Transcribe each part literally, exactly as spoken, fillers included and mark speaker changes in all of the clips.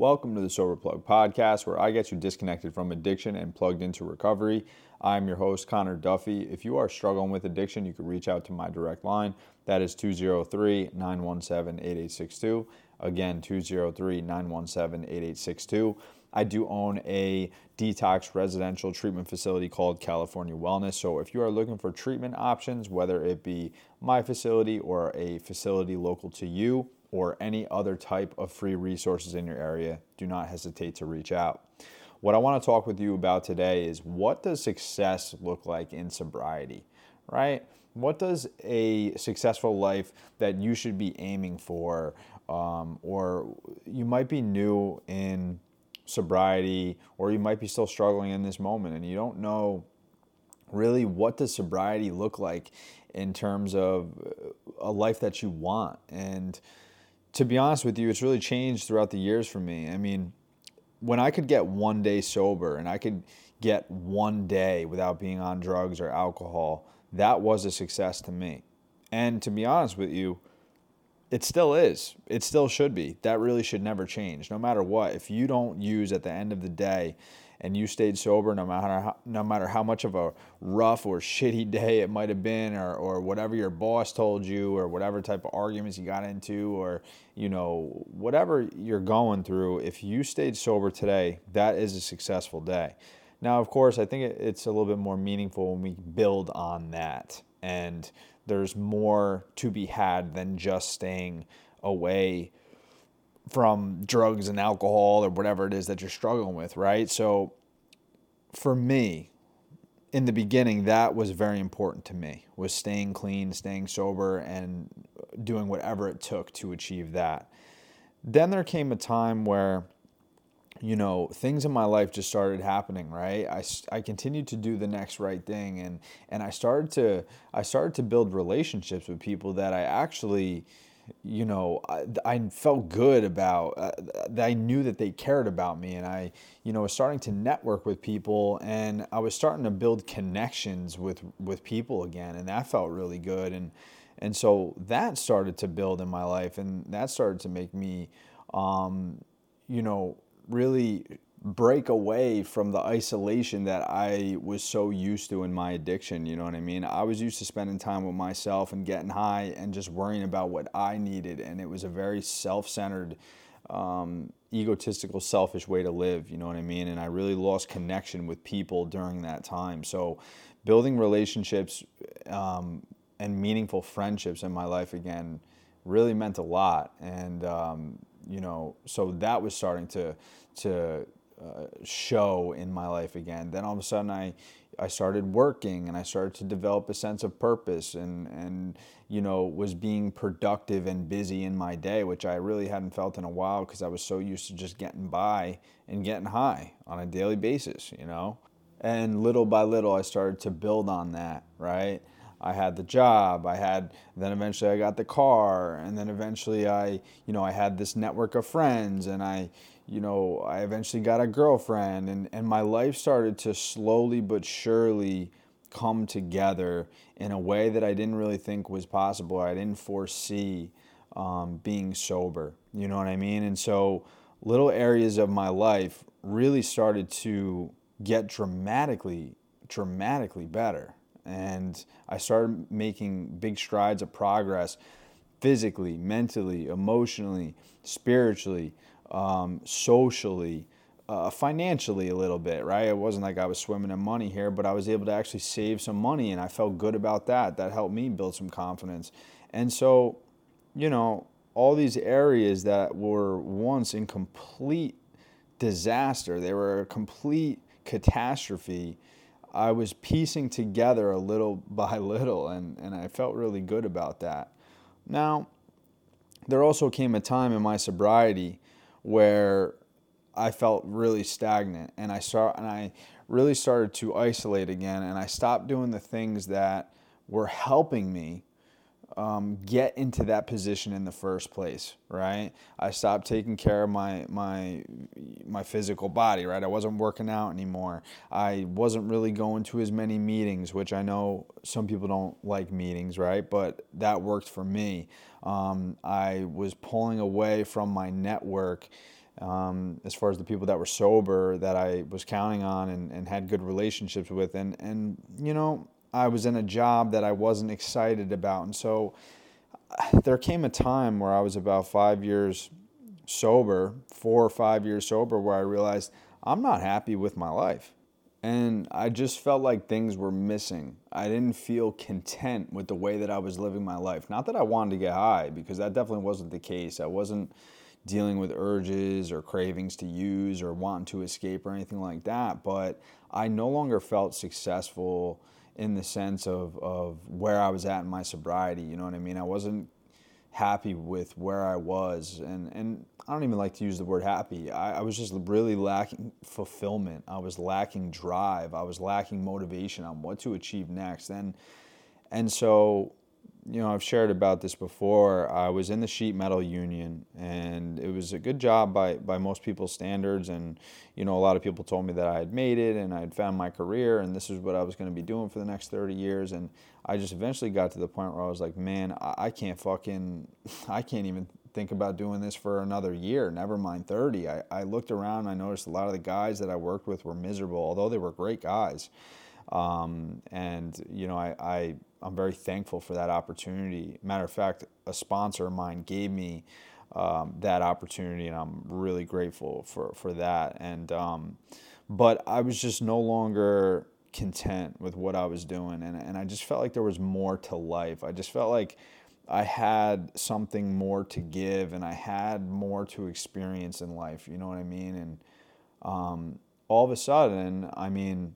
Speaker 1: Welcome to the Sober Plug podcast, where I get you disconnected from addiction and plugged into recovery. I'm your host, Connor Duffy. If you are struggling with addiction, you can reach out to my direct line. That is two oh three, nine one seven, eight eight six two. Again, two oh three, nine one seven, eight eight six two. I do own a detox residential treatment facility called California Wellness. So if you are looking for treatment options, whether it be my facility or a facility local to you, or any other type of free resources in your area, do not hesitate to reach out. What I want to talk with you about today is, what does success look like in sobriety, right? What does a successful life that you should be aiming for, um, or you might be new in sobriety, or you might be still struggling in this moment and you don't know really what does sobriety look like in terms of a life that you want. And to be honest with you, it's really changed throughout the years for me. I mean, when I could get one day sober and I could get one day without being on drugs or alcohol, that was a success to me. And to be honest with you, it still is. It still should be. That really should never change. No matter what, if you don't use at the end of the day and you stayed sober, no matter how, no matter how much of a rough or shitty day it might have been, or, or whatever your boss told you, or whatever type of arguments you got into, or, you know, whatever you're going through, if you stayed sober today, that is a successful day. Now, of course, I think it's a little bit more meaningful when we build on that, and there's more to be had than just staying away from drugs and alcohol or whatever it is that you're struggling with, right? So for me, in the beginning, that was very important to me, was staying clean, staying sober, and doing whatever it took to achieve that. Then there came a time where, you know, things in my life just started happening, right? I, I continued to do the next right thing, and, and I started to I started to build relationships with people that I actually, you know, I, I felt good about, uh, that I knew that they cared about me, and I, you know, was starting to network with people, and I was starting to build connections with, with people again, and that felt really good, and and so that started to build in my life, and that started to make me, um, you know, really break away from the isolation that I was so used to in my addiction. You know what I mean? I was used to spending time with myself and getting high and just worrying about what I needed. And it was a very self-centered, um, egotistical, selfish way to live. You know what I mean? And I really lost connection with people during that time. So building relationships, um, and meaningful friendships in my life again really meant a lot. And, um, you know, so that was starting to, to, Uh, show in my life again. Then all of a sudden I, I started working, and I started to develop a sense of purpose, and, and, you know, was being productive and busy in my day, which I really hadn't felt in a while, because I was so used to just getting by and getting high on a daily basis, you know. And little by little I started to build on that, right? I had the job, I had, then eventually I got the car, and then eventually I, you know, I had this network of friends, and I, you know, I eventually got a girlfriend, and, and my life started to slowly but surely come together in a way that I didn't really think was possible. I didn't foresee um, being sober, you know what I mean? And so little areas of my life really started to get dramatically, dramatically better. And I started making big strides of progress physically, mentally, emotionally, spiritually, um, socially, uh, financially a little bit, right? It wasn't like I was swimming in money here, but I was able to actually save some money, and I felt good about that. That helped me build some confidence. And so, you know, all these areas that were once in complete disaster, they were a complete catastrophe, I was piecing together a little by little, and, and I felt really good about that. Now, there also came a time in my sobriety where I felt really stagnant, and I start and I really started to isolate again, and I stopped doing the things that were helping me um, get into that position in the first place, right? I stopped taking care of my my my physical body, right? I wasn't working out anymore. I wasn't really going to as many meetings, which I know some people don't like meetings, right? But that worked for me. Um, I was pulling away from my network um, as far as the people that were sober that I was counting on and, and had good relationships with. And, and, you know, I was in a job that I wasn't excited about. And so there came a time where I was about five years sober, four or five years sober, where I realized I'm not happy with my life. And I just felt like things were missing. I didn't feel content with the way that I was living my life. Not that I wanted to get high, because that definitely wasn't the case. I wasn't dealing with urges or cravings to use or wanting to escape or anything like that. But I no longer felt successful in the sense of, of where I was at in my sobriety. You know what I mean? I wasn't happy with where I was. And, and I don't even like to use the word happy. I, I was just really lacking fulfillment. I was lacking drive. I was lacking motivation on what to achieve next. And, and so, you know, I've shared about this before. I was in the sheet metal union, and it was a good job by, by most people's standards. And, you know, a lot of people told me that I had made it and I had found my career and this is what I was going to be doing for the next thirty years. And I just eventually got to the point where I was like, man, I, I can't fucking, I can't even think about doing this for another year, never mind thirty. I, I looked around and I noticed a lot of the guys that I worked with were miserable, although they were great guys. Um, and, you know, I, I, I'm very thankful for that opportunity. Matter of fact, a sponsor of mine gave me um, that opportunity, and I'm really grateful for, for that. And um, but I was just no longer content with what I was doing, and, and I just felt like there was more to life. I just felt like I had something more to give, and I had more to experience in life. You know what I mean? And um, all of a sudden, I mean,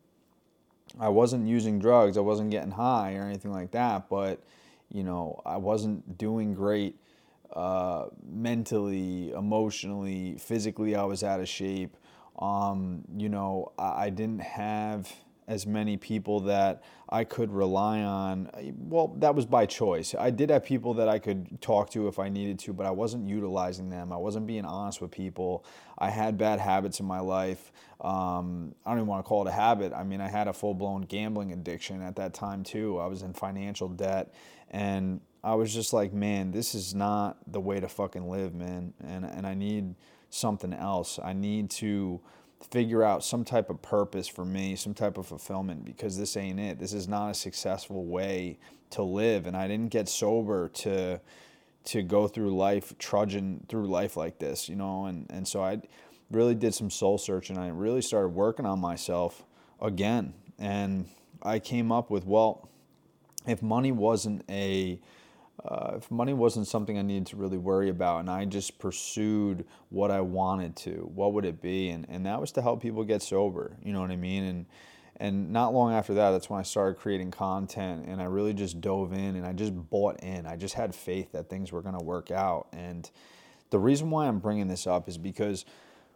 Speaker 1: I wasn't using drugs, I wasn't getting high or anything like that, but, you know, I wasn't doing great uh, mentally, emotionally, physically. I was out of shape. Um, you know, I, I didn't have as many people that I could rely on. Well, that was by choice. I did have people that I could talk to if I needed to, but I wasn't utilizing them. I wasn't being honest with people. I had bad habits in my life. Um, I don't even want to call it a habit. I mean, I had a full-blown gambling addiction at that time too. I was in financial debt, and I was just like, man, this is not the way to fucking live, man. And and I need something else. I need to figure out some type of purpose for me, some type of fulfillment, because this ain't it. This is not a successful way to live. And I didn't get sober to to go through life, trudging through life like this, you know. And, and so I really did some soul searching. I really started working on myself again. And I came up with, well, if money wasn't a Uh, if money wasn't something I needed to really worry about, and I just pursued what I wanted to, what would it be? And and that was to help people get sober. You know what I mean? And and not long after that, that's when I started creating content, and I really just dove in and I just bought in. I just had faith that things were going to work out. And the reason why I'm bringing this up is because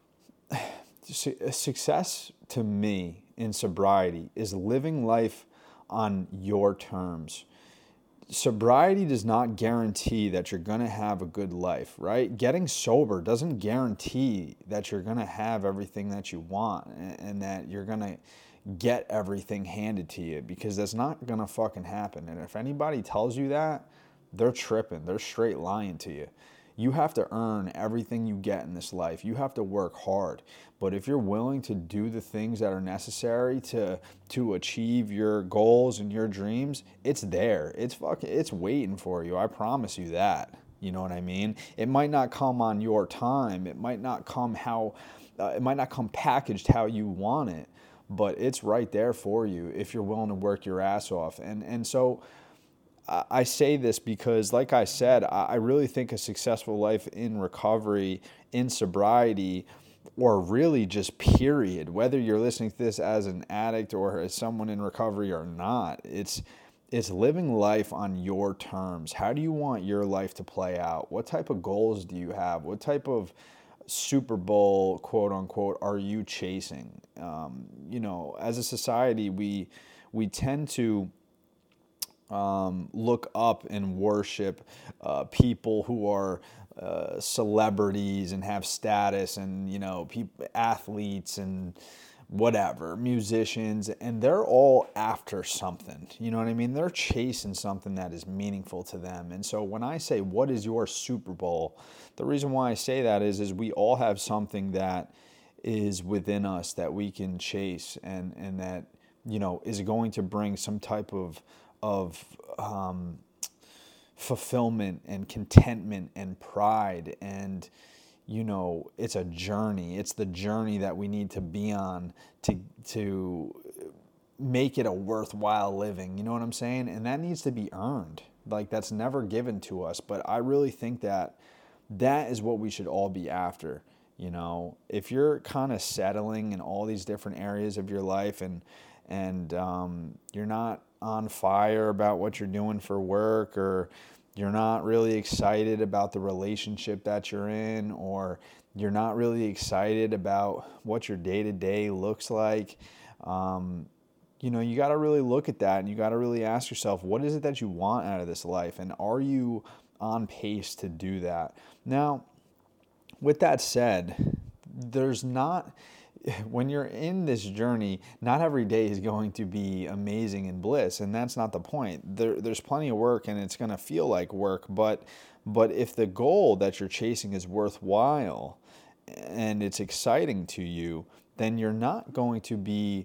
Speaker 1: success to me in sobriety is living life on your terms. Sobriety does not guarantee that you're going to have a good life, right? Getting sober doesn't guarantee that you're going to have everything that you want and that you're going to get everything handed to you, because that's not going to fucking happen. And if anybody tells you that, they're tripping. They're straight lying to you. You have to earn everything you get in this life. You have to work hard. But if you're willing to do the things that are necessary to to achieve your goals and your dreams, it's there. It's fucking it's waiting for you. I promise you that. You know what I mean? It might not come on your time. It might not come how uh, it might not come packaged how you want it, but it's right there for you if you're willing to work your ass off. And and so I say this because, like I said, I really think a successful life in recovery, in sobriety, or really just period, whether you're listening to this as an addict or as someone in recovery or not, it's it's living life on your terms. How do you want your life to play out? What type of goals do you have? What type of Super Bowl, quote unquote, are you chasing? Um, you know, as a society, we we tend to Um, look up and worship uh, people who are uh, celebrities and have status, and, you know, people, athletes and whatever, musicians, and they're all after something. You know what I mean? They're chasing something that is meaningful to them. And so when I say, what is your Super Bowl? The reason why I say that is, is we all have something that is within us that we can chase, and, and that, you know, is going to bring some type of, of, um, fulfillment and contentment and pride. And, you know, it's a journey. It's the journey that we need to be on to to make it a worthwhile living. You know what I'm saying? And that needs to be earned. Like, that's never given to us. But I really think that that is what we should all be after. You know, if you're kind of settling in all these different areas of your life, and and um, you're not on fire about what you're doing for work, or you're not really excited about the relationship that you're in, or you're not really excited about what your day-to-day looks like, um, you know, you got to really look at that, and you got to really ask yourself, what is it that you want out of this life? And are you on pace to do that? Now, with that said, there's not... when you're in this journey, not every day is going to be amazing and bliss, and that's not the point. There, there's plenty of work, and it's going to feel like work, but but if the goal that you're chasing is worthwhile and it's exciting to you, then you're not going to be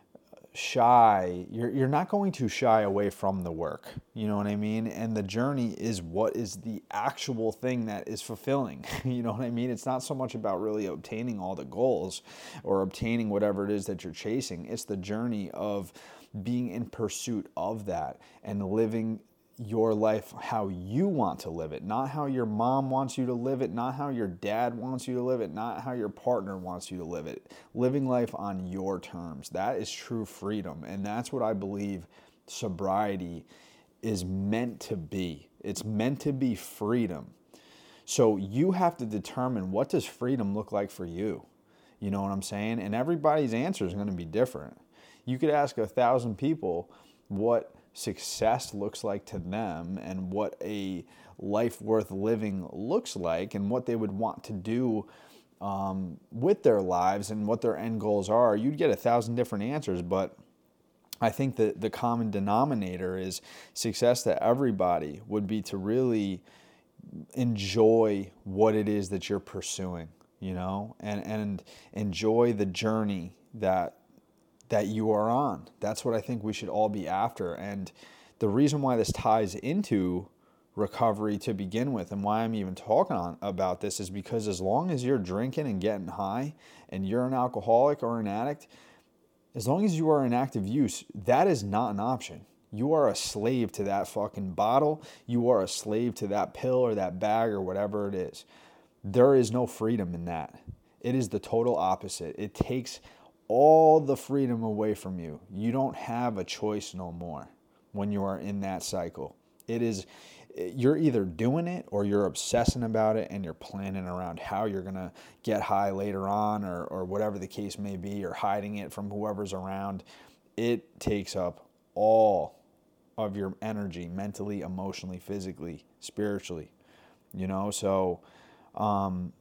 Speaker 1: shy. You're you're not going to shy away from the work. You know what I mean? And the journey is what is the actual thing that is fulfilling. You know what I mean? It's not so much about really obtaining all the goals or obtaining whatever it is that you're chasing. It's the journey of being in pursuit of that and living your life how you want to live it, not how your mom wants you to live it, not how your dad wants you to live it, not how your partner wants you to live it. Living life on your terms. That is true freedom. And that's what I believe sobriety is meant to be. It's meant to be freedom. So you have to determine, what does freedom look like for you? You know what I'm saying? And everybody's answer is going to be different. You could ask a thousand people what success looks like to them, and what a life worth living looks like, and what they would want to do um, with their lives, and what their end goals are. You'd get a thousand different answers, but I think that the common denominator is success to everybody would be to really enjoy what it is that you're pursuing, you know, and, and enjoy the journey that that you are on. That's what I think we should all be after. And the reason why this ties into recovery to begin with, and why I'm even talking on, about this, is because as long as you're drinking and getting high, and you're an alcoholic or an addict, as long as you are in active use, that is not an option. You are a slave to that fucking bottle. You are a slave to that pill or that bag or whatever it is. There is no freedom in that. It is the total opposite. It takes all the freedom away from you. You don't have a choice no more when you are in that cycle. It is, you're either doing it or you're obsessing about it, and you're planning around how you're going to get high later on, or, or whatever the case may be, or hiding it from whoever's around. It takes up all of your energy, mentally, emotionally, physically, spiritually, you know? So, um,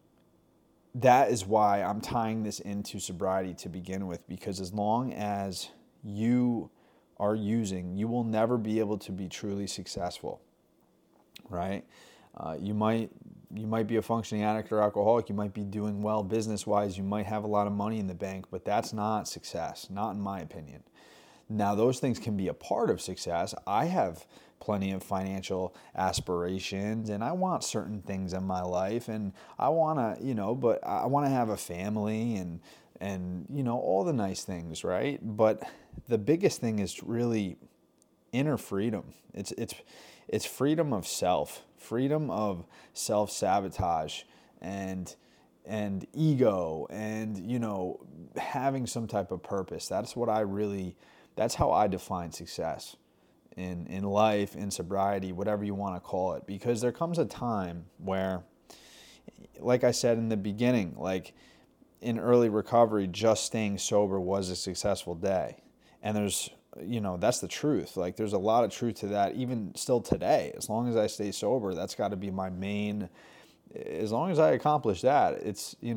Speaker 1: that is why I'm tying this into sobriety to begin with, because as long as you are using, you will never be able to be truly successful, right? Uh, you might you might be a functioning addict or alcoholic. You might be doing well business-wise. You might have a lot of money in the bank, but that's not success, not in my opinion. Now, those things can be a part of success. I have plenty of financial aspirations, and I want certain things in my life, and I want to, you know, but I want to have a family, and, and, you know, all the nice things, right? But the biggest thing is really inner freedom. It's, it's, it's freedom of self, freedom of self-sabotage, and, and ego, and, you know, having some type of purpose. That's what I really, that's how I define success in, in life, in sobriety, whatever you want to call it. Because there comes a time where, like I said in the beginning, like in early recovery, just staying sober was a successful day. And there's, you know, that's the truth. Like there's a lot of truth to that, even still today. As long as I stay sober, that's got to be my main, as long as I accomplish that, it's, you know,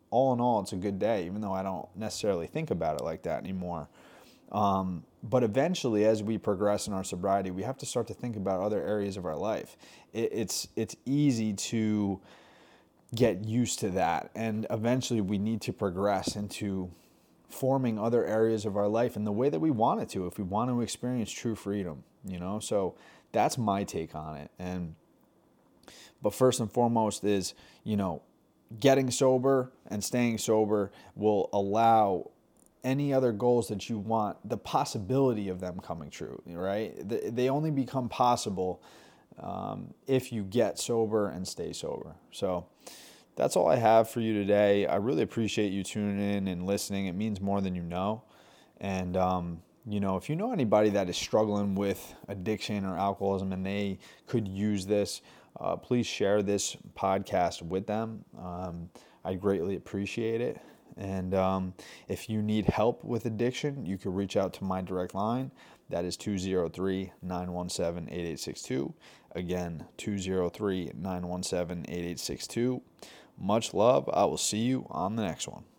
Speaker 1: all in all, it's a good day, even though I don't necessarily think about it like that anymore. Um, but eventually, as we progress in our sobriety, we have to start to think about other areas of our life. It, it's it's easy to get used to that, and eventually we need to progress into forming other areas of our life in the way that we want it to, if we want to experience true freedom, you know? So that's my take on it. And but first and foremost is, you know, getting sober and staying sober will allow any other goals that you want, the possibility of them coming true, right? They only become possible um, if you get sober and stay sober. So that's all I have for you today. I really appreciate you tuning in and listening. It means more than you know. And, um, you know, if you know anybody that is struggling with addiction or alcoholism and they could use this, uh, please share this podcast with them. Um, I greatly appreciate it. And um, if you need help with addiction, you can reach out to my direct line. That is two oh three, nine one seven, eight eight six two. Again, two oh three, nine one seven, eight eight six two. Much love. I will see you on the next one.